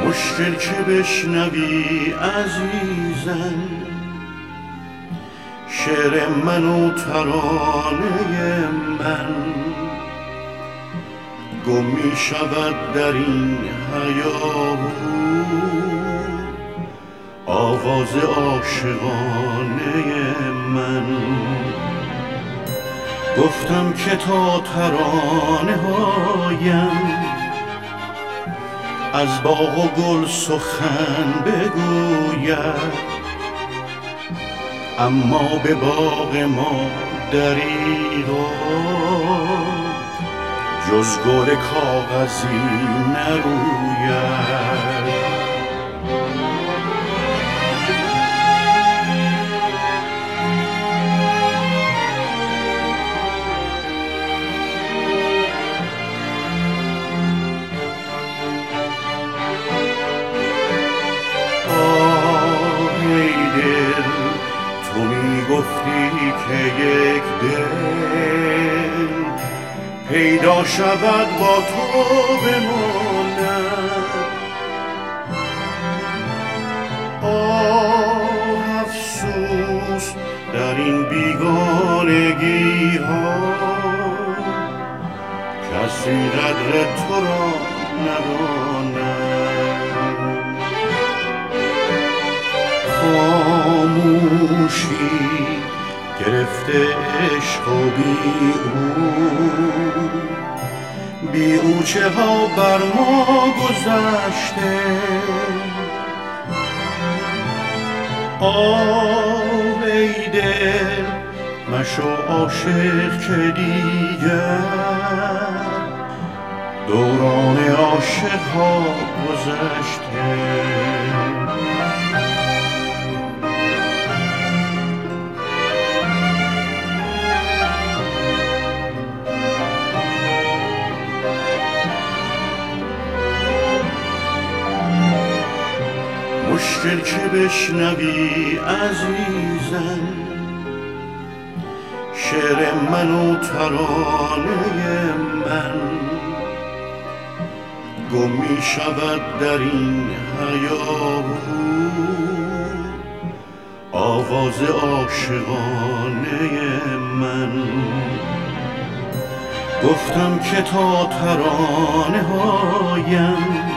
مشکل که بشنوی عزیزم شعر من و ترانه من، گم می شود در این هیاهو آواز عاشقانه من. گفتم که تا ترانه هایم از باغ و گل سخن بگوید، اما به باغ ما دریغا جز گل کاغذی نروید. تو می گفتی که یک دل پیدا شود با تو بماند. آه افسوس در این بیگانگی ها کسی قدر تو را نداند. خاموشی گرفته عشق و بی او چه ها بر ما گذشته. آه ای دل مشو عاشق که دیگر دوران عاشق ها گذشته. مشکل که بشنوی عزیزم شعر من و ترانه من، گم می شود در این هیاهو آواز عاشقانه من. گفتم که تا ترانه هایم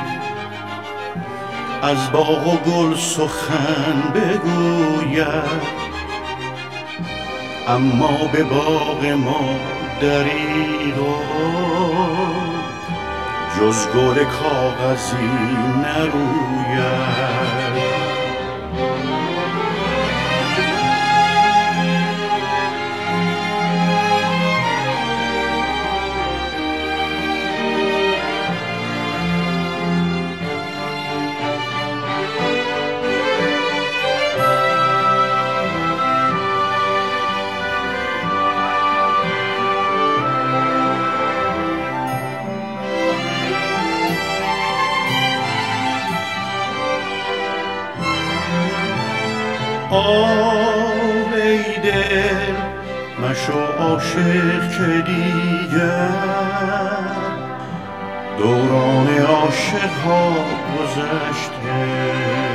از باغ و گل سخن بگوید، اما به باغ ما دریغا جز گل کاغذی نروید. آه ای دل مشو عاشق که دیگر دوران عاشق ها گذشته.